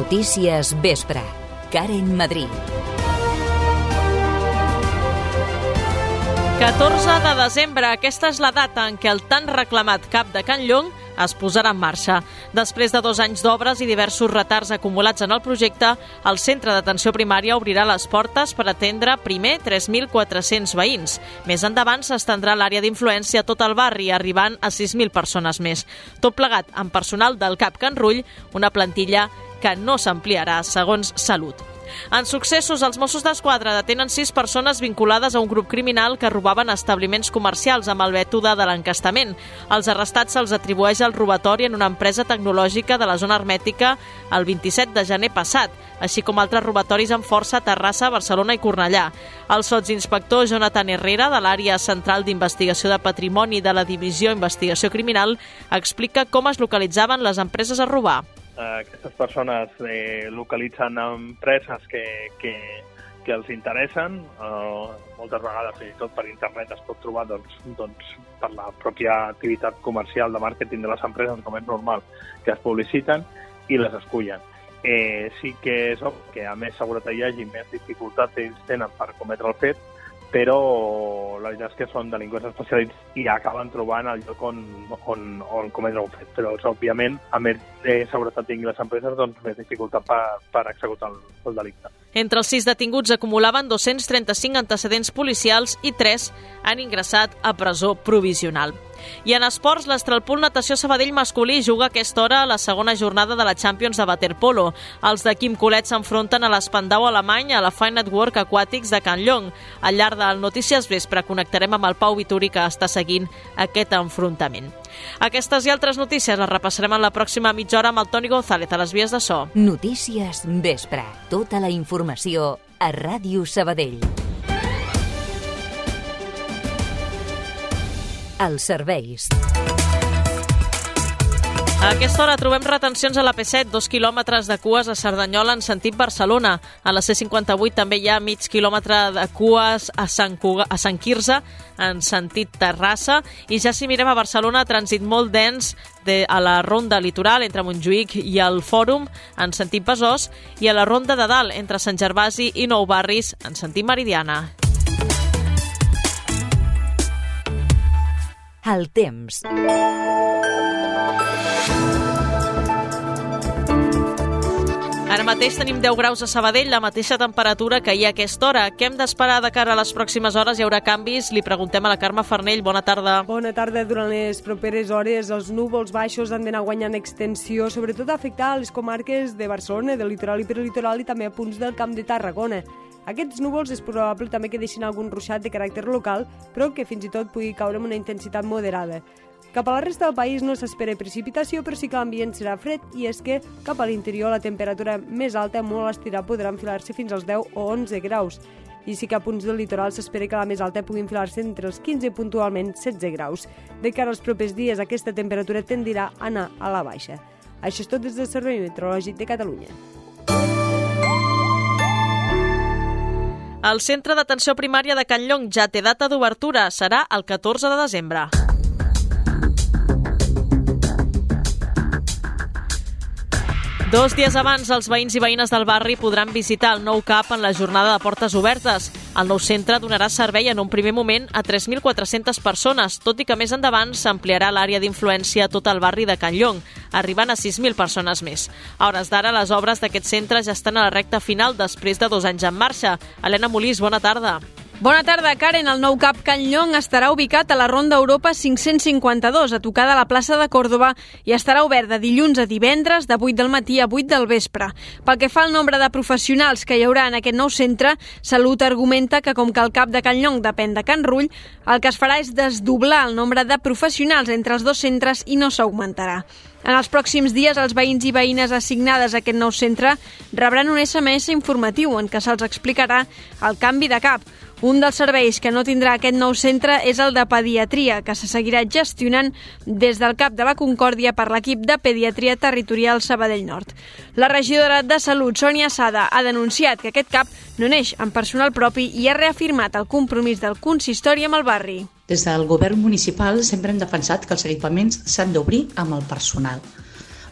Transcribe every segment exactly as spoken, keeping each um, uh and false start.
Notícies Vespre. Karen Madrid. catorze de desembre, aquesta és la data en què el tan reclamat cap de Can Llong es posarà en marxa. Després de dos anys d'obres i diversos retards acumulats en el projecte, el centre d'atenció primària obrirà les portes per atendre primer tres mil quatre-cents veïns. Més endavant s'estendrà l'àrea d'influència a tot el barri, arribant a sis mil persones més. Tot plegat amb personal del CAP Can Rull, una plantilla que no s'ampliarà segons Salut. En successos, els Mossos d'Esquadra detenen sis persones vinculades a un grup criminal que robaven establiments comercials amb el mètode de l'encastament. Als arrestats se'ls atribueix el robatori en una empresa tecnològica de la zona hermètica el vint-i-set de gener passat, així com altres robatoris amb força a Terrassa, Barcelona i Cornellà. El sotsinspector Jonathan Herrera, de l'àrea central d'investigació de patrimoni de la Divisió Investigació Criminal, explica com es localitzaven les empreses a robar. Aquestes persones eh, localitzen empreses que, que, que els interessen. Eh, moltes vegades, fins i tot per internet, es pot trobar doncs, doncs, per la pròpia activitat comercial de màrqueting de les empreses, com és normal, que es publiciten i les escullen. Eh, sí que és obvi que a més seguretat hi hagi més dificultats ells tenen per cometre el fet, però la veritat és que són delinqüents especialitzats i acaben trobant el lloc on, on, on cometre un fet. Però, òbviament, a més de seguretat tinguin les empreses, doncs més dificultat per, per executar el, el delicte. Entre els sis detinguts acumulaven dos-cents trenta-cinc antecedents policials i tres han ingressat a presó provisional. I en esports, l'Estralpool Natació Sabadell masculí juga a aquesta hora a la segona jornada de la Champions de waterpolo. Els de Quim Colet s'enfronten a l'Espandau alemany a la Fine Network Aquàtics de Can Llong. Al llarg del Notícies Vespre connectarem amb el Pau Vituri, que està seguint aquest enfrontament. Aquestes i altres notícies les repassarem en la pròxima mitja hora amb el Toni González a les vies de so. Notícies Vespre. Tota la informació a Ràdio Sabadell. Els serveis. A aquesta hora trobem retencions a la P set, dos quilòmetres de cues a Cerdanyola en sentit Barcelona. A la C cinquanta-vuit també hi ha mig quilòmetre de cues a Sant, Cuga, a Sant Quirze en sentit Terrassa. I ja si mirem a Barcelona, trànsit molt dens de, a la ronda litoral entre Montjuïc i el Fòrum en sentit Besòs i a la ronda de dalt entre Sant Gervasi i Nou Barris en sentit Meridiana. El temps. Ara mateix tenim deu graus a Sabadell, la mateixa temperatura que hi ha a aquesta hora. Què hem d'esperar de cara a les pròximes hores? Hi haurà canvis? Li preguntem a la Carme Farnell. Bona tarda. Bona tarda. Durant les properes hores els núvols baixos han d'anar guanyant extensió, sobretot a afectar a les comarques de Barcelona, del litoral i perlitoral i també a punts del Camp de Tarragona. Aquests núvols és probable també que deixin algun ruixat de caràcter local, però que fins i tot pugui caure amb una intensitat moderada. Cap a la resta del país no s'espera precipitació, però sí que l'ambient serà fred, i és que cap a l'interior la temperatura més alta molt estirà podrà enfilar-se fins als deu o onze graus. I sí que a punts del litoral s'espera que la més alta pugui enfilar-se entre els quinze i puntualment setze graus. De cara als propers dies, aquesta temperatura tendirà a anar a la baixa. Això és tot des del Servei Meteorològic de Catalunya. El Centre d'Atenció Primària de Can Llong ja té data d'obertura. Serà el catorze de desembre. Dos dies abans, els veïns i veïnes del barri podran visitar el nou CAP en la jornada de portes obertes. El nou centre donarà servei en un primer moment a tres mil quatre-centes persones, tot i que més endavant s'ampliarà l'àrea d'influència a tot el barri de Can Llong, arribant a sis mil persones més. A hores d'ara, les obres d'aquest centre ja estan a la recta final després de dos anys en marxa. Helena Molís, bona tarda. Bona tarda, Karen. El nou CAP Can Llong estarà ubicat a la Ronda Europa cinc-cents cinquanta-dos, a tocar de la plaça de Còrdova, i estarà obert de dilluns a divendres, de vuit del matí a vuit del vespre. Pel que fa al nombre de professionals que hi haurà en aquest nou centre, Salut argumenta que, com que el CAP de Can Llong depèn de Can Rull, el que es farà és desdoblar el nombre de professionals entre els dos centres i no s'augmentarà. En els pròxims dies, els veïns i veïnes assignades a aquest nou centre rebran un S M S informatiu en què se'ls explicarà el canvi de CAP. Un dels serveis que no tindrà aquest nou centre és el de pediatria, que se seguirà gestionant des del CAP de la Concòrdia per l'equip de pediatria territorial Sabadell Nord. La regidora de Salut, Sònia Sada, ha denunciat que aquest CAP no neix amb personal propi i ha reafirmat el compromís del consistori amb el barri. Des del govern municipal sempre hem defensat que els equipaments s'han d'obrir amb el personal.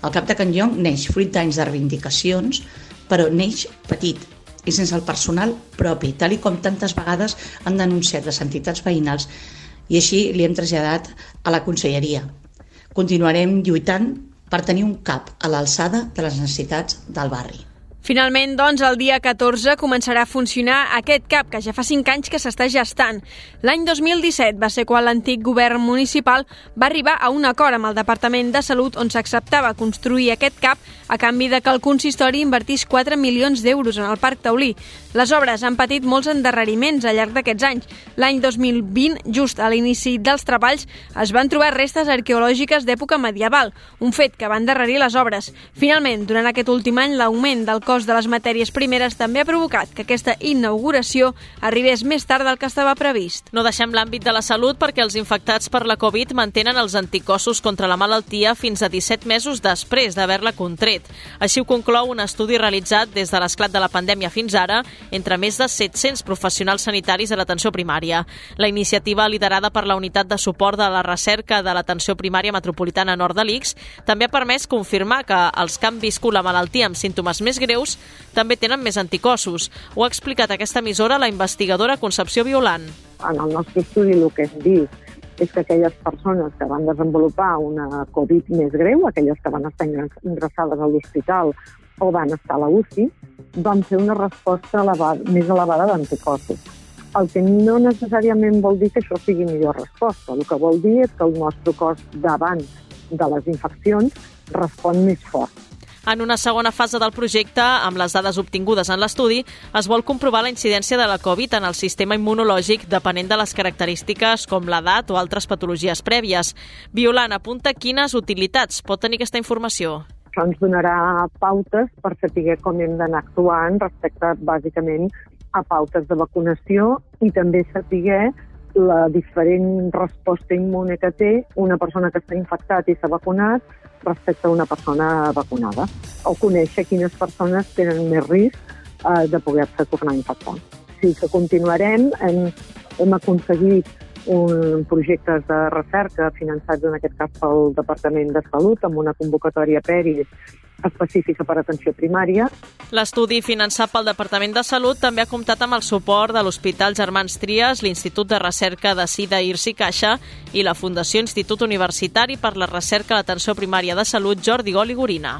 El CAP de Can Llong neix fruit d'anys de reivindicacions, però neix petit i sense el personal propi, tal i com tantes vegades han denunciat les entitats veïnals, i així li hem traslladat a la conselleria. Continuarem lluitant per tenir un CAP a l'alçada de les necessitats del barri. Finalment, doncs, el dia catorze començarà a funcionar aquest CAP, que ja fa cinc anys que s'està gestant. L'any dos mil disset va ser quan l'antic govern municipal va arribar a un acord amb el Departament de Salut on s'acceptava construir aquest CAP a canvi de que el consistori invertís quatre milions d'euros en el Parc Taulí. Les obres han patit molts endarreriments al llarg d'aquests anys. L'any dos mil vint, just a l'inici dels treballs, es van trobar restes arqueològiques d'època medieval, un fet que va endarrerir les obres. Finalment, durant aquest últim any, l'augment del cost de les matèries primeres també ha provocat que aquesta inauguració arribés més tard del que estava previst. No deixem l'àmbit de la salut perquè els infectats per la Covid mantenen els anticossos contra la malaltia fins a disset mesos després d'haver-la contret. Així ho conclou un estudi realitzat des de l'esclat de la pandèmia fins ara entre més de set-cents professionals sanitaris de l'atenció primària. La iniciativa, liderada per la Unitat de Suport de la Recerca de l'Atenció Primària Metropolitana Nord de l'I C S, també ha permès confirmar que els que han viscut la malaltia amb símptomes més greus també tenen més anticossos. Ho ha explicat a aquesta emissora la investigadora Concepció Violant. En el nostre estudi el que hem vist és que aquelles persones que van desenvolupar una Covid més greu, aquelles que van estar ingressades a l'hospital o van estar a la U C I, van fer una resposta elevada, més elevada d'anticossos. El que no necessàriament vol dir que això sigui millor resposta. El que vol dir és que el nostre cos davant de les infeccions respon més fort. En una segona fase del projecte, amb les dades obtingudes en l'estudi, es vol comprovar la incidència de la Covid en el sistema immunològic depenent de les característiques com l'edat o altres patologies prèvies. Violant apunta quines utilitats pot tenir aquesta informació. Això ens donarà pautes per saber com hem d'anar actuant respecte, bàsicament, a pautes de vacunació i també saber la diferent resposta immune que té una persona que està infectat i s'ha vacunat respecte a una persona vacunada, o conèixer quines persones tenen més risc eh, de poder-se tornar a infectar. Sí que continuarem, hem, hem aconseguit un projectes de recerca finançats en aquest cas pel Departament de Salut amb una convocatòria Peris específica per atenció primària. L'estudi finançat pel Departament de Salut també ha comptat amb el suport de l'Hospital Germans Trias, l'Institut de Recerca de Sida I R S i Caixa i la Fundació Institut Universitari per la Recerca a l'Atenció Primària de Salut Jordi Gol i Gorina.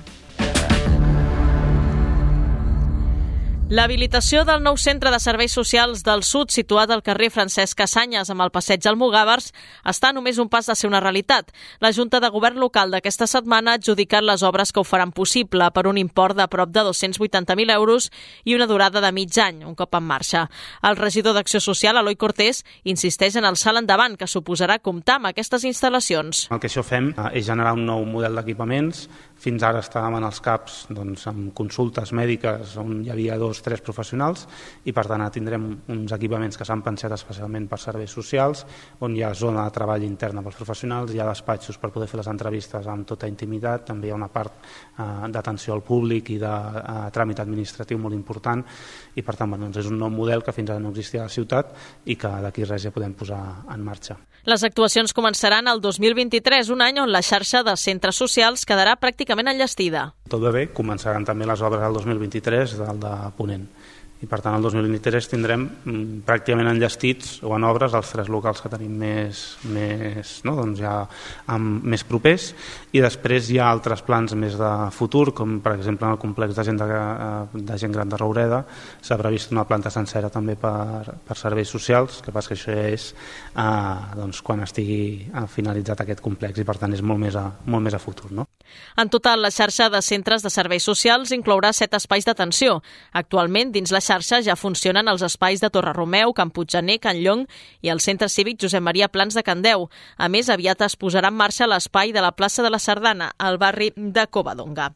L'habilitació del nou centre de serveis socials del Sud, situat al carrer Francesc Cassanyes amb el passeig Almogàvers, està només un pas de ser una realitat. La Junta de Govern local d'aquesta setmana ha adjudicat les obres que ho faran possible per un import de prop de dos-cents vuitanta mil euros i una durada de mig any, un cop en marxa. El regidor d'Acció Social, Eloi Cortés, insisteix en el salt endavant que suposarà comptar amb aquestes instal·lacions. El que això fem és generar un nou model d'equipaments. Fins ara estàvem en els CAPs doncs, amb consultes mèdiques on hi havia dos, tres professionals i per tant tindrem uns equipaments que s'han pensat especialment per serveis socials, on hi ha zona de treball interna pels professionals, hi ha despatxos per poder fer les entrevistes amb tota intimitat, també hi ha una part eh, d'atenció al públic i de eh, tràmit administratiu molt important i per tant bueno, doncs és un nou model que fins ara no existia a la ciutat i que d'aquí res ja podem posar en marxa. Les actuacions començaran el dos mil vint-i-tres, un any on la xarxa de centres socials quedarà pràcticament enllestida. Tot va bé, començaran també les obres del dos mil vint-i-tres del de Ponent. I per tant el dos mil vint-i-tres tindrem mm, pràcticament enllestits o en obres els tres locals que tenim més, més, no? doncs ja, amb, més propers i després hi ha altres plans més de futur com per exemple en el complex de gent, de, de gent gran de Roureda s'ha previst una planta sencera també per, per serveis socials, que passa que això ja és eh, doncs, quan estigui finalitzat aquest complex i per tant és molt més a, molt més a futur. No? En total, la xarxa de centres de serveis socials inclourà set espais d'atenció. Actualment, dins la xarxa ja funcionen els espais de Torre Romeu, Can Puiggener, Can Llong i el Centre Cívic Josep Maria Plans de Candeu. A més, aviat es posarà en marxa l'espai de la plaça de la Sardana, al barri de Covadonga.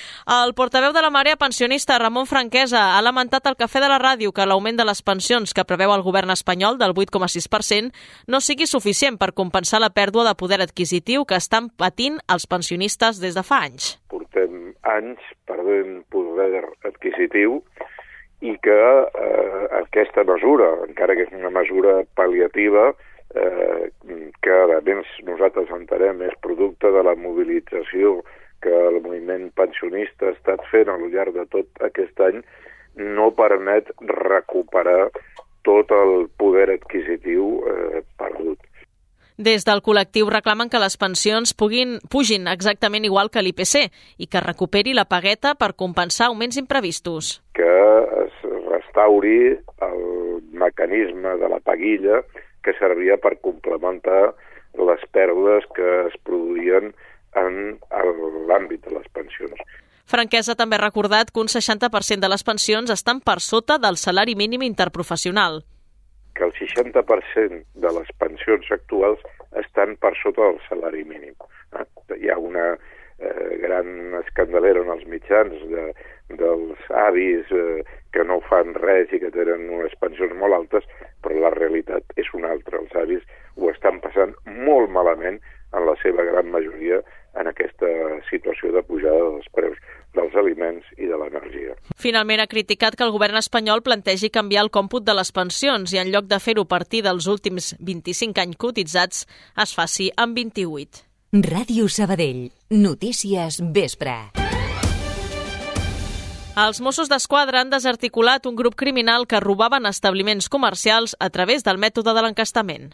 El portaveu de la Marea Pensionista, Ramon Franquesa, ha lamentat al Cafè de la Ràdio que l'augment de les pensions que preveu el govern espanyol del vuit coma sis per cent no sigui suficient per compensar la pèrdua de poder adquisitiu que estan patint els pensionistes des de fa anys. Portem anys perdent poder adquisitiu i que eh, aquesta mesura, encara que és una mesura pal·liativa, eh, que a més nosaltres entenem és producte de la mobilització que el moviment pensionista ha estat fent al llarg de tot aquest any no permet recuperar tot el poder adquisitiu eh, perdut. Des del col·lectiu reclamen que les pensions puguin, pugin exactament igual que l'I P C i que recuperi la pagueta per compensar augments imprevistos. Que es restauri el mecanisme de la paguilla que servia per complementar les pèrdues que es produïen en l'àmbit de les pensions. Franquesa també ha recordat que un seixanta per cent de les pensions estan per sota del salari mínim interprofessional. Que el seixanta per cent de les pensions actuals estan per sota del salari mínim. Hi ha una eh, gran escandalera en els mitjans de, dels avis eh, que no fan res i que tenen unes pensions molt altes, però la realitat és una altra. Els avis ho estan passant molt malament en la seva gran majoria en aquesta situació de pujada dels preus dels aliments i de l'energia. Finalment ha criticat que el govern espanyol plantegi canviar el còmput de les pensions i en lloc de fer-ho a partir dels últims vint-i-cinc anys cotitzats es faci amb vint-i-vuit. Ràdio Sabadell. Notícies vespre. Els Mossos d'Esquadra han desarticulat un grup criminal que robaven establiments comercials a través del mètode de l'encastament.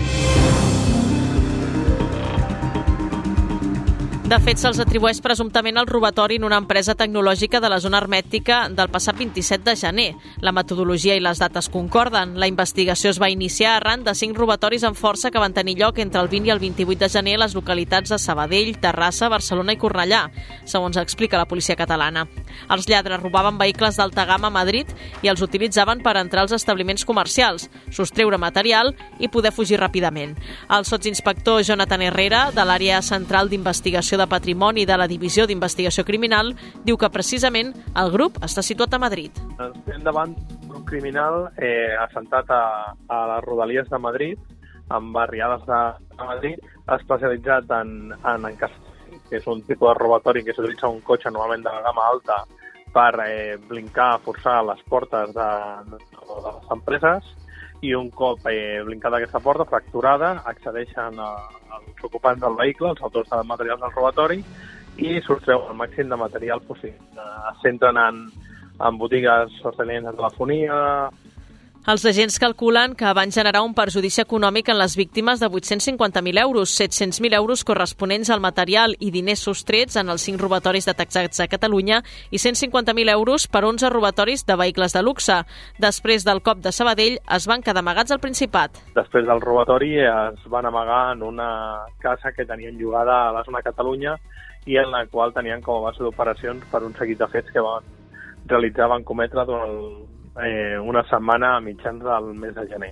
De fet, se'ls atribueix presumptament el robatori en una empresa tecnològica de la zona hermètica del passat vint-i-set de gener. La metodologia i les dates concorden. La investigació es va iniciar arran de cinc robatoris en força que van tenir lloc entre el vint i el vint-i-vuit de gener a les localitats de Sabadell, Terrassa, Barcelona i Cornellà, segons explica la policia catalana. Els lladres robaven vehicles d'alta gamma a Madrid i els utilitzaven per entrar als establiments comercials, sostreure material i poder fugir ràpidament. El sotsinspector Jonathan Herrera, de l'àrea central d'investigació de Patrimoni de la Divisió d'Investigació Criminal, diu que precisament el grup està situat a Madrid. Estem davant d'un grup criminal eh, assentat a, a les rodalies de Madrid, en barriades de, de Madrid, especialitzat en, en encastament, que és un tipus de robatori que s'utilitza un cotxe normalment de gamma alta per eh, blincar, forçar les portes de, de, de les empreses, i un cop eh, blincada aquesta porta, fracturada, accedeixen a, als ocupants del vehicle, els autors de materials del robatori, i sostreuen el màxim de material possible. Es centren en, en botigues sortenients de telefonia. Els agents calculen que van generar un perjudici econòmic en les víctimes de vuit-cents cinquanta mil euros, set-cents mil euros corresponents al material i diners sostrets en els cinc robatoris detectats a Catalunya i cent cinquanta mil euros per onze robatoris de vehicles de luxe. Després del cop de Sabadell es van quedar amagats al Principat. Després del robatori es van amagar en una casa que tenien llogada a la zona de Catalunya i en la qual tenien com a base d'operacions per un seguit de fets que van realitzar, van cometre durant el Eh, una setmana a mitjans del mes de gener.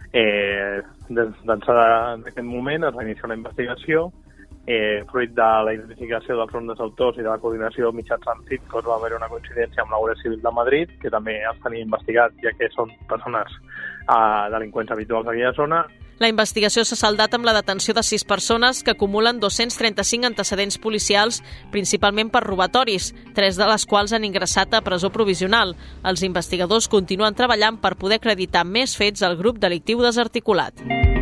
Eh, des d'ençà d'aquest moment es va iniciar una investigació. Eh, fruit de la identificació dels noms dels autors i de la coordinació mitjançant C I T, que va haver una coincidència amb la Guàrdia Civil de Madrid, que també els tenia investigat, ja que són persones eh, delinqüents habituals d'aquella zona. La investigació s'ha saldat amb la detenció de sis persones que acumulen dos-cents trenta-cinc antecedents policials, principalment per robatoris, tres de les quals han ingressat a presó provisional. Els investigadors continuen treballant per poder acreditar més fets al grup delictiu desarticulat.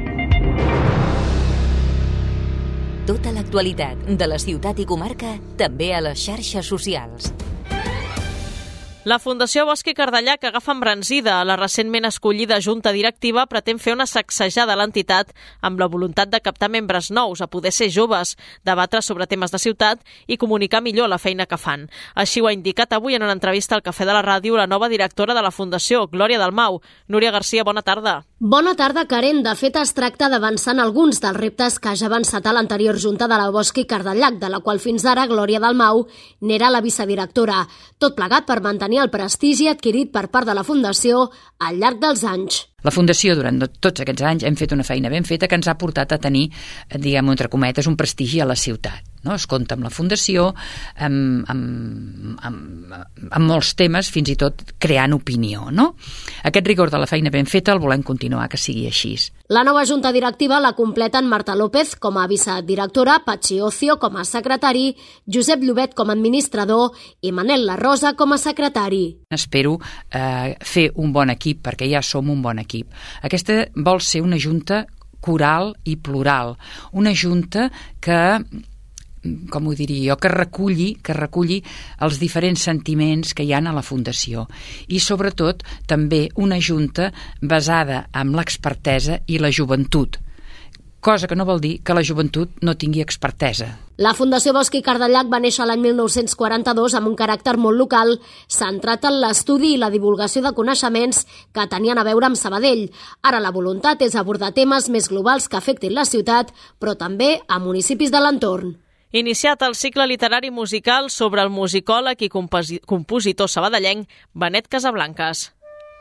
Tota l'actualitat de la ciutat i comarca, també a les xarxes socials. La Fundació Bosch i Cardellac, que agafa embranzida a la recentment escollida junta directiva, pretén fer una sacsejada a l'entitat amb la voluntat de captar membres nous, a poder ser joves, debatre sobre temes de ciutat i comunicar millor la feina que fan. Així ho ha indicat avui en una entrevista al Cafè de la Ràdio la nova directora de la Fundació, Glòria Dalmau. Núria Garcia, bona tarda. Bona tarda, Karen. De fet, es tracta d'avançar en alguns dels reptes que ja ha avançat a l'anterior junta de la Bosch i Cardellac, de la qual fins ara Glòria Dalmau n'era la vicedirectora. Tot plegat per mantenir el prestigi adquirit per part de la Fundació al llarg dels anys. La Fundació, durant tots aquests anys, hem fet una feina ben feta que ens ha portat a tenir, diguem-ho entre cometes, un prestigi a la ciutat. No? Es compta amb la Fundació, amb, amb, amb, amb molts temes, fins i tot creant opinió. No? Aquest rigor de la feina ben feta el volem continuar, que sigui així. La nova junta directiva la completen Marta López com a vicedirectora, Patxi Ocio com a secretari, Josep Llobet com a administrador i Manel La Rosa com a secretari. Espero eh, fer un bon equip, perquè ja som un bon equip. Aquesta vol ser una junta coral i plural, una junta que com ho diria jo, que reculli, que reculli els diferents sentiments que hi ha a la Fundació. I sobretot també una junta basada en l'expertesa i la joventut, cosa que no vol dir que la joventut no tingui expertesa. La Fundació Bosch i Cardellac va néixer l'any mil nou-cents quaranta-dos amb un caràcter molt local, centrat en l'estudi i la divulgació de coneixements que tenien a veure amb Sabadell. Ara la voluntat és abordar temes més globals que afectin la ciutat, però també a municipis de l'entorn. Iniciat el cicle literari musical sobre el musicòleg i composi- compositor sabadellenc Benet Casablancas.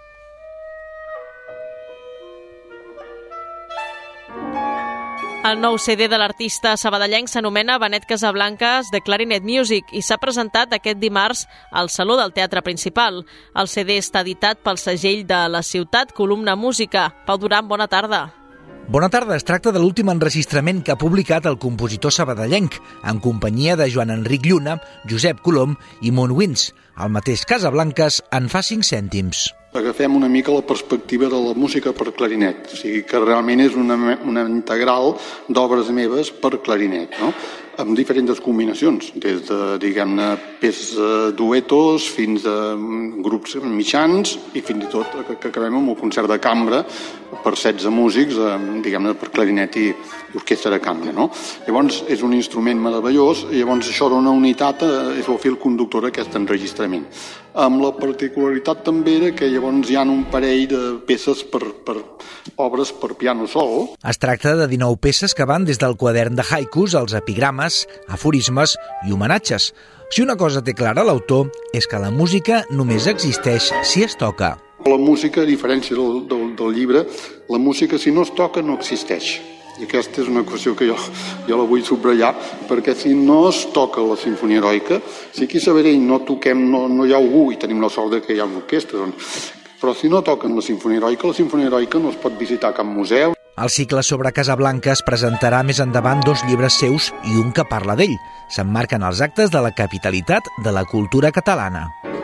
El nou C D de l'artista sabadellenc s'anomena Benet Casablancas The Clarinet Music i s'ha presentat aquest dimarts al Saló del Teatre Principal. El C D està editat pel segell de la ciutat Columna Música. Pau Duran, bona tarda. Bona tarda, es tracta de l'últim enregistrament que ha publicat el compositor sabadellenc, en companyia de Joan Enric Lluna, Josep Colom i Montwins. El mateix Casablancas en fa cinc cèntims. Agafem una mica la perspectiva de la música per clarinet, o sigui que realment és una, una integral d'obres meves per clarinet, no? Amb diferents combinacions, des de, diguem-ne, peces duetos fins a grups mitjans i fins i tot que acabem amb un concert de cambra per setze músics, diguem-ne, per clarinet i orquestra de cambra, no? Llavors és un instrument meravellós i llavors això dona unitat, és el fil conductor d'aquest enregistrament. Amb la particularitat també de que llavors hi ha un parell de peces per, per obres per piano sol. Es tracta de dinou peces que van des del quadern de haikus als epigrames, aforismes i homenatges. Si una cosa té clara l'autor és que la música només existeix si es toca. La música, a diferència del, del, del llibre, la música si no es toca no existeix. I aquesta és una qüestió que jo, jo la vull subratllar, perquè si no es toca la Simfonia Heroica, si aquí a Sabadell no toquem, no, no hi ha algú, i tenim la sort de que hi ha una orquestra, doncs, però si no toquen la Simfonia Heroica, la Simfonia Heroica no es pot visitar a cap museu. El cicle sobre Casablancas presentarà més endavant dos llibres seus i un que parla d'ell. S'emmarquen els actes de la capitalitat de la cultura catalana.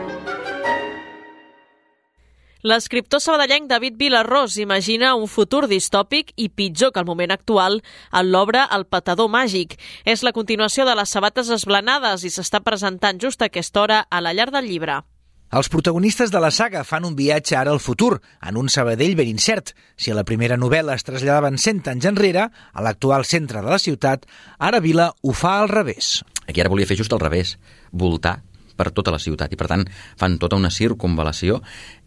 L'escriptor sabadellenc David Vilarrós imagina un futur distòpic i pitjor que el moment actual en l'obra El petador màgic. És la continuació de Les sabates esblanades i s'està presentant just a aquesta hora a la llar del llibre. Els protagonistes de la saga fan un viatge ara al futur, en un Sabadell ben incert. Si a la primera novel·la es traslladaven cent anys enrere, a l'actual centre de la ciutat, ara Vila ho fa al revés. Aquí ara volia fer just al revés, voltar per tota la ciutat, i per tant fan tota una circunvalació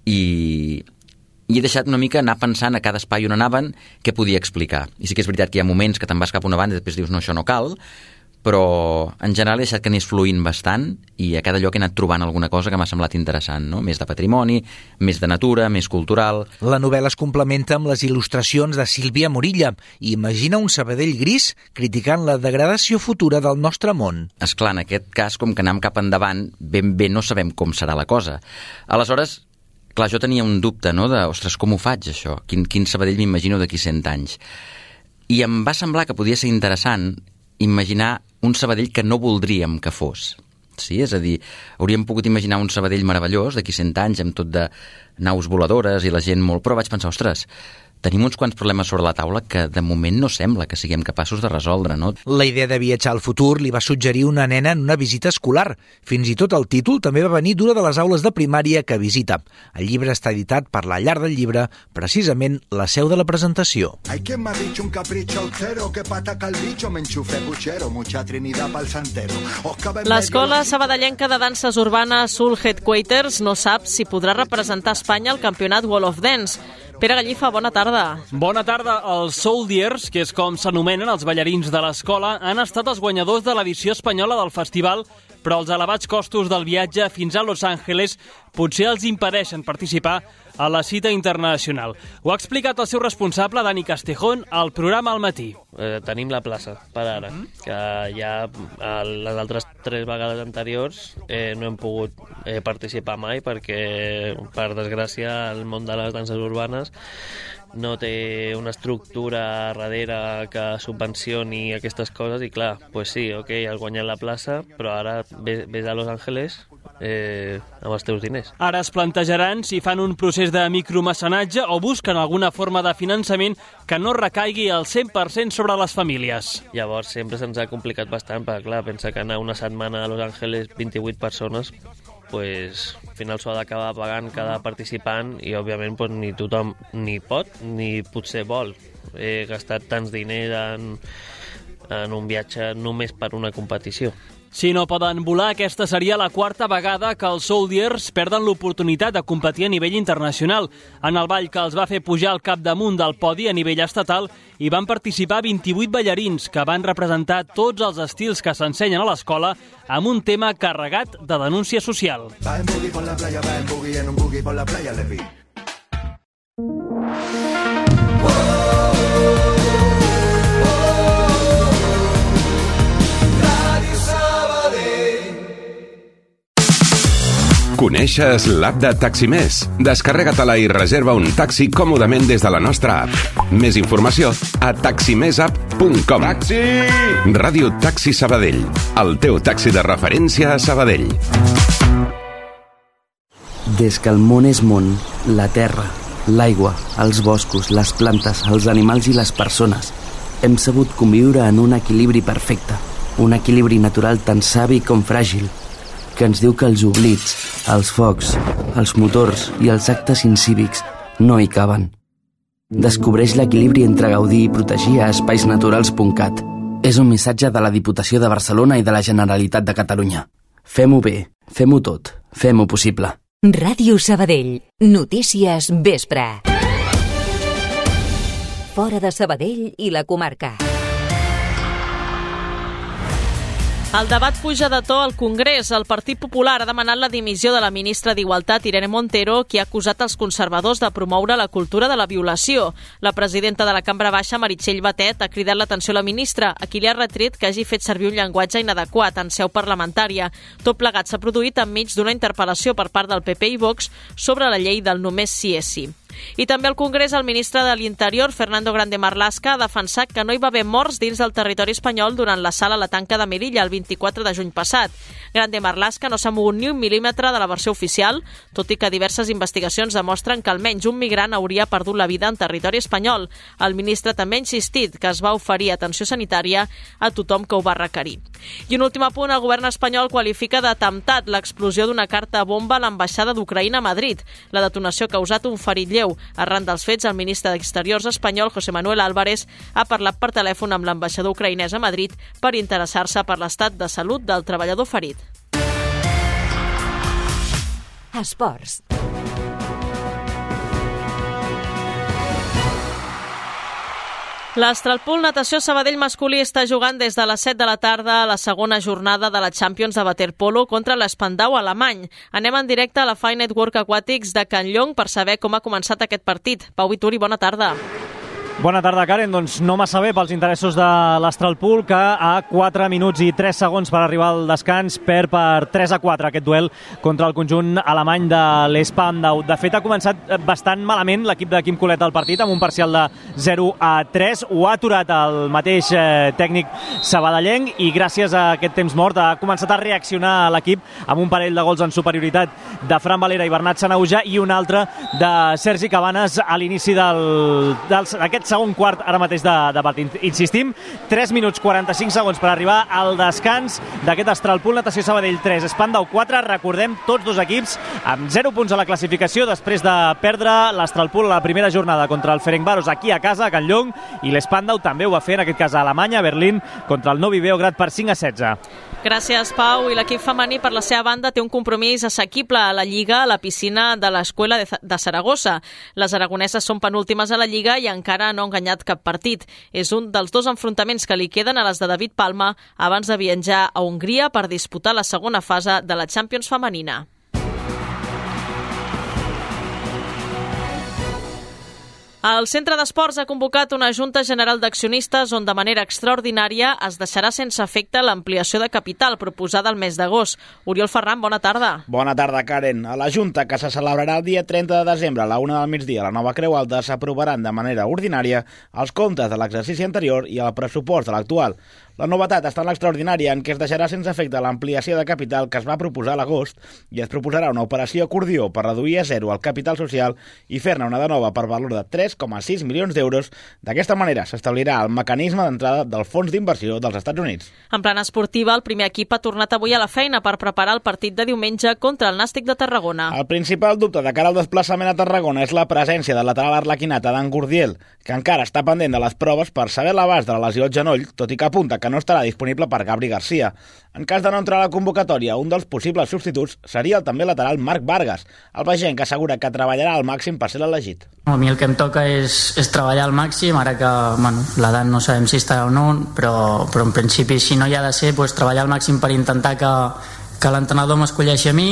i, i he deixat una mica anar pensant a cada espai on anaven què podia explicar. I sí que és veritat que hi ha moments que te'n vas cap a una banda i després dius no, això no cal, però en general he deixat que anés fluint bastant i a cada lloc he anat trobant alguna cosa que m'ha semblat interessant, no? Més de patrimoni, més de natura, més cultural. La novel·la es complementa amb les il·lustracions de Sílvia Morilla i imagina un Sabadell gris criticant la degradació futura del nostre món. Esclar, en aquest cas, com que anem cap endavant, ben bé no sabem com serà la cosa. Aleshores, clar, jo tenia un dubte, no?, de, ostres, com ho faig, això? Quin, quin Sabadell m'imagino d'aquí cent anys? I em va semblar que podia ser interessant imaginar un Sabadell que no voldríem que fos. Sí? És a dir, hauríem pogut imaginar un Sabadell meravellós d'aquí cent anys amb tot de naus voladores i la gent molt... Però vaig pensar, ostres, tenim uns quants problemes sobre la taula que de moment no sembla que siguem capaços de resoldre, no? La idea de viatjar al futur li va suggerir una nena en una visita escolar. Fins i tot el títol també va venir d'una de les aules de primària que visita. El llibre està editat per la llar del llibre, precisament la seu de la presentació. Hay quien me ha dicho un capricho austero que pataca el bicho me enchufe puchero, mucha trinidad pa'l santero. L'escola sabadellenca de danses urbanes Soul Headquarters no sap si podrà representar Espanya al campionat Wall of Dance. Pere Gallifa, bona tarda. Bona tarda. Els Soldiers, que és com s'anomenen els ballarins de l'escola, han estat els guanyadors de l'edició espanyola del festival, però els elevats costos del viatge fins a Los Angeles potser els impedeixen participar a la cita internacional. Ho ha explicat el seu responsable, Dani Castejón, al programa Al matí. Eh, tenim la plaça, per ara, mm. que ja a les altres tres vegades anteriors eh, no hem pogut eh, participar mai perquè, per desgràcia, el món de les danses urbanes no té una estructura darrere que subvencioni aquestes coses i clar, pues sí, ok, has guanyat la plaça, però ara ves, ves a Los Angeles eh, amb els teus diners. Ara es plantejaran si fan un procés de micromecenatge o busquen alguna forma de finançament que no recaigui al cent per cent sobre les famílies. Llavors sempre se'ns ha complicat bastant, perquè clar, pensa que anar una setmana a Los Angeles vint-i-vuit persones, pues, al final s'ho ha d'acabar pagant cada participant i òbviament pues, ni tothom ni pot ni potser vol. He gastat tants diners en, en un viatge només per una competició. Si no poden volar, aquesta seria la quarta vegada que els Soldiers perden l'oportunitat de competir a nivell internacional. En el ball que els va fer pujar al capdamunt del podi a nivell estatal hi van participar vint-i-vuit ballarins que van representar tots els estils que s'ensenyen a l'escola amb un tema carregat de denúncia social. Va en buggy por la playa, va en buggy, en un buggy por la playa le vi. Coneixes l'app de Taximés? Descarrega-te-la i reserva un taxi còmodament des de la nostra app. Més informació a taximessapp punt com. Taxi! Ràdio Taxi Sabadell, el teu taxi de referència a Sabadell. Des que el món és món, la terra, l'aigua, els boscos, les plantes, els animals i les persones, hem sabut conviure en un equilibri perfecte, un equilibri natural tan savi com fràgil, que ens diu que els oblits, els focs, els motors i els actes incívics no hi caben. Descobreix l'equilibri entre gaudir i protegir a espais naturals punt cat. És un missatge de la Diputació de Barcelona i de la Generalitat de Catalunya. Fem-ho bé, fem-ho tot, fem-ho possible. Ràdio Sabadell. Notícies vespre. Fora de Sabadell i la comarca. El debat puja de to al Congrés. El Partit Popular ha demanat la dimissió de la ministra d'Igualtat, Irene Montero, qui ha acusat els conservadors de promoure la cultura de la violació. La presidenta de la Cambra Baixa, Meritxell Batet, ha cridat l'atenció a la ministra, a qui li ha retret que hagi fet servir un llenguatge inadequat en seu parlamentària. Tot plegat s'ha produït enmig d'una interpel·lació per part del P P i Vox sobre la llei del només sí és sí. I també al Congrés el ministre de l'Interior, Fernando Grande Marlaska, ha defensat que no hi va haver morts dins del territori espanyol durant l'assalt a la tanca de Melilla el vint-i-quatre de juny passat. Grande Marlaska no s'ha mogut ni un mil·límetre de la versió oficial, tot i que diverses investigacions demostren que almenys un migrant hauria perdut la vida en territori espanyol. El ministre també ha insistit que es va oferir atenció sanitària a tothom que ho va requerir. I un últim apunt, el govern espanyol qualifica d'atemptat l'explosió d'una carta bomba a l'ambaixada d'Ucraïna a Madrid. La detonació ha causat un ferit lleu. Arran dels fets, el ministre d'Exteriors espanyol, José Manuel Álvarez, ha parlat per telèfon amb l'ambaixador ucraïnès a Madrid per interessar-se per l'estat de salut del treballador ferit. Esports. L'Astralpool Natació Sabadell masculí està jugant des de les set de la tarda a la segona jornada de la Champions de waterpolo contra l'Espandau alemany. Anem en directe a la Fine Network Aquatics de Can Llong per saber com ha començat aquest partit. Pau Vituri, bona tarda. Bona tarda, Karen. Doncs no massa bé pels interessos de l'Astralpool, que a quatre minuts i tres segons per arribar al descans perd per tres a quatre aquest duel contra el conjunt alemany de l'Spandau. De fet, ha començat bastant malament l'equip de Quim Colet al partit, amb un parcial de zero a tres. Ho ha aturat el mateix eh, tècnic sabadellenc i gràcies a aquest temps mort ha començat a reaccionar l'equip amb un parell de gols en superioritat de Fran Valera i Bernat Sanauja i un altre de Sergi Cabanes a l'inici del, del, d'aquest segon quart ara mateix de, de partit. Insistim, tres minuts quaranta-cinc segons per arribar al descans d'aquest Astralpool Natació Sabadell tres, Spandau quatre. Recordem, tots dos equips amb zero punts a la classificació després de perdre l'Astralpool a la primera jornada contra el Ferencváros aquí a casa, a Can Llong, i l'Spandau també ho va fer, en aquest cas a Alemanya, a Berlín, contra el Novi Beograd per cinc a setze. Gràcies, Pau. I l'equip femení, per la seva banda, té un compromís assequible a la Lliga a la piscina de l'Escola de, de Saragossa. Les aragoneses són penúltimes a la Lliga i encara no han guanyat cap partit. És un dels dos enfrontaments que li queden a les de David Palma abans de viatjar a Hongria per disputar la segona fase de la Champions femenina. El Centre d'Esports ha convocat una Junta General d'Accionistes on de manera extraordinària es deixarà sense efecte l'ampliació de capital proposada el mes d'agost. Oriol Ferran, bona tarda. Bona tarda, Karen. A la Junta, que se celebrarà el dia trenta de desembre a la una del migdia a la Nova Creu Alta, s'aprovaran de manera ordinària els comptes de l'exercici anterior i el pressupost de l'actual. La novetat està en l'extraordinària, en què es deixarà sense efecte l'ampliació de capital que es va proposar a l'agost i es proposarà una operació acordió per reduir a zero el capital social i fer-ne una de nova per valor de tres coma sis milions d'euros. D'aquesta manera s'establirà el mecanisme d'entrada del fons d'inversió dels Estats Units. En plana esportiva, el primer equip ha tornat avui a la feina per preparar el partit de diumenge contra el Nàstic de Tarragona. El principal dubte de cara al desplaçament a Tarragona és la presència del lateral arlequinat Adam Gurdiel, que encara està pendent de les proves per saber l'abast de la lesió al genoll, tot i que apunta que no estarà disponible per Gabri Garcia. En cas de no entrar a la convocatòria, un dels possibles substituts seria el també lateral Marc Vargas. El vegenc assegura que treballarà al màxim per ser l'elegit. A mi el que em toca és, és treballar al màxim, ara que bueno, l'edat no sabem si estarà o no, però, però en principi si no hi ha de ser, doncs, treballar al màxim per intentar que, que l'entrenador m'escolleixi a mi,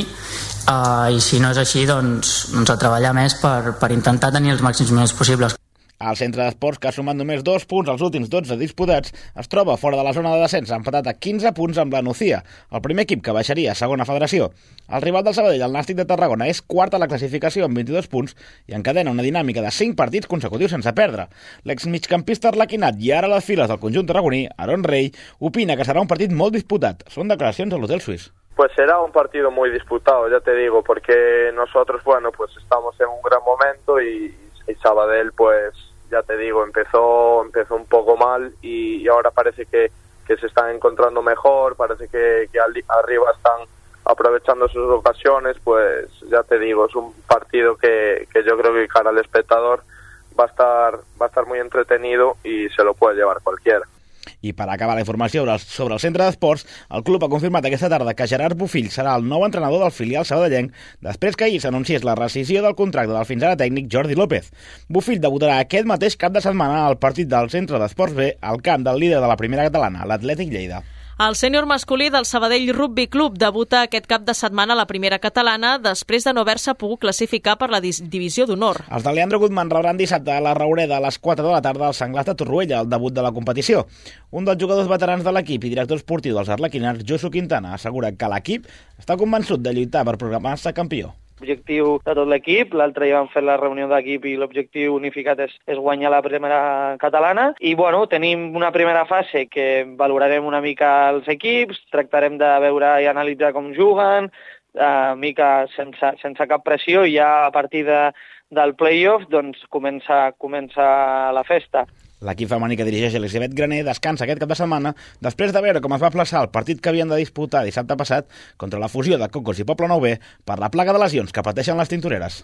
uh, i si no és així, doncs, doncs a treballar més per, per intentar tenir els màxims minuts possibles. El centre d'esports, que ha sumat només dos punts als últims dotze disputats, es troba fora de la zona de descens, empatat a quinze punts amb la Nucía, el primer equip que baixaria a segona federació. El rival del Sabadell, el Nàstic de Tarragona, és quart a la classificació amb vint-i-dos punts i encadena una dinàmica de cinc partits consecutius sense perdre. L'ex-migcampista arlequinat i ara a les files del conjunt tarragoní, Aaron Rey, opina que serà un partit molt disputat. Són declaracions a l'Hotel Suís. Pues será un partido muy disputado, ya te digo, porque nosotros, bueno, pues estamos en un gran momento y, y Sabadell, pues ya te digo, empezó empezó un poco mal y, y ahora parece que, que se están encontrando mejor, parece que, que arriba están aprovechando sus ocasiones, pues ya te digo, es un partido que, que yo creo que cara al espectador va a estar va a estar muy entretenido y se lo puede llevar cualquiera. I per acabar la informació sobre el centre d'esports, el club ha confirmat aquesta tarda que Gerard Bofill serà el nou entrenador del filial sabadellenc després que ahir s'anunciés la rescisió del contracte del fins ara tècnic Jordi López. Bofill debutarà aquest mateix cap de setmana al partit del centre d'esports B al camp del líder de la primera catalana, l'Atlètic Lleida. El sènior masculí del Sabadell Rugby Club debuta aquest cap de setmana a la primera catalana després de no haver-se pogut classificar per la divisió d'honor. Els de Leandro Guzmán rebran dissabte a la Raureda a les quatre de la tarda al Senglars de Torroella, el debut de la competició. Un dels jugadors veterans de l'equip i director esportiu dels arlequinars, Josu Quintana, assegura que l'equip està convençut de lluitar per proclamar-se campió. L'objectiu de tot l'equip, l'altre dia vam fer la reunió d'equip i l'objectiu unificat és, és guanyar la primera catalana i bueno, tenim una primera fase que valorarem una mica els equips, tractarem de veure i analitzar com juguen, una mica sense, sense cap pressió i ja a partir de, del play-off doncs comença, comença la festa. L'equip femení que dirigeix Elisabet Graner descansa aquest cap de setmana després de veure com es va aplaçar el partit que havien de disputar dissabte passat contra la fusió de Cocos i Poble Nou B per la plaga de lesions que pateixen les tintoreres.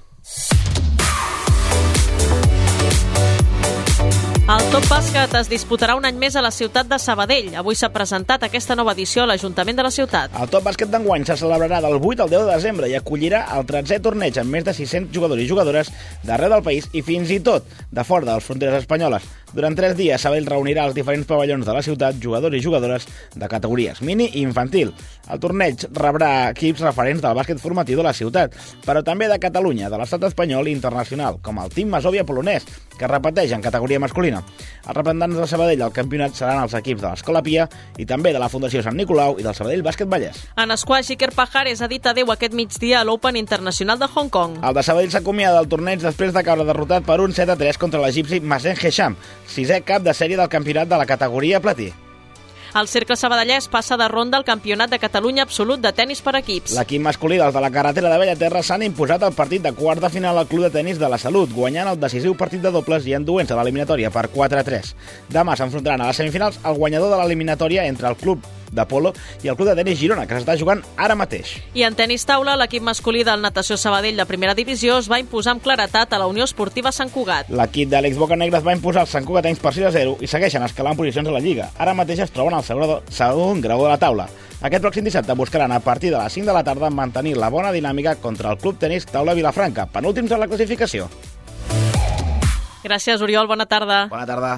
El Top Bàsquet es disputarà un any més a la ciutat de Sabadell. Avui s'ha presentat aquesta nova edició a l'Ajuntament de la ciutat. El Top Bàsquet d'enguany se celebrarà del vuit al deu de desembre i acollirà el tretzè torneig amb més de sis-cents jugadors i jugadores d'arreu del país i fins i tot de fora de les fronteres espanyoles. Durant tres dies, Sabadell reunirà els diferents pavellons de la ciutat jugadors i jugadores de categories mini i infantil. El torneig rebrà equips referents del bàsquet formatiu de la ciutat, però també de Catalunya, de l'estat espanyol i internacional, com el Team Masovia polonès, que repeteix en categoria masculina. Els representants de Sabadell al campionat seran els equips de l'Escola Pia i també de la Fundació Sant Nicolau i del Sabadell Bàsquet Vallès. En esquaix, Iker Pajares ha dit adeu aquest migdia a l'Open Internacional de Hong Kong. El de Sabadell s'acomiada del torneig després de caure derrotat per un set a tres contra l'egipci Mazen Hesham, sisè cap de sèrie del campionat de la categoria platí. El cercle sabadellès passa de ronda al Campionat de Catalunya absolut de tennis per equips. L'equip masculí dels de la carretera de Bellaterra s'han imposat el partit de quart de final al Club de Tenis de la Salut, guanyant el decisiu partit de dobles i enduent-se a l'eliminatòria per quatre a tres. Demà s'enfrontaran a les semifinals el guanyador de l'eliminatòria entre el Club de Polo i el Club de Tenis Girona, que s'està jugant ara mateix. I en tenis taula, l'equip masculí del Natació Sabadell de primera divisió es va imposar amb claretat a la Unió Esportiva Sant Cugat. L'equip d'Àlex Bocanegra es va imposar als Sant Cugatencs per sis a zero i segueixen escalant posicions a la Lliga. Ara mateix es troben al segon, segon grau de la taula. Aquest pròxim dissabte buscaran a partir de les cinc de la tarda mantenir la bona dinàmica contra el Club Tenis Taula Vilafranca, penúltims en la classificació. Gràcies, Oriol. Bona tarda. Bona tarda.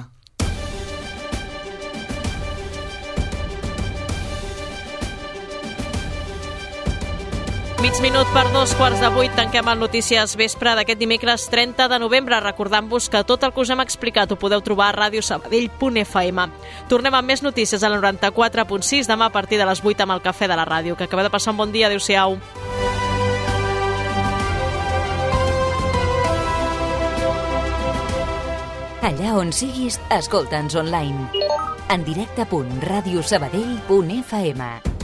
Mig minut per dos quarts de vuit, tanquem el Notícies Vespre d'aquest dimecres trenta de novembre, recordant-vos que tot el que us hem explicat ho podeu trobar a ràdio sabadell punt f m. Tornem amb més notícies a la noranta-quatre punt sis demà a partir de les vuit amb el Cafè de la Ràdio. Que acabeu de passar un bon dia. Adéu-siau. Allà on siguis, escolta'ns online. en directe punt radiosabadell punt f m.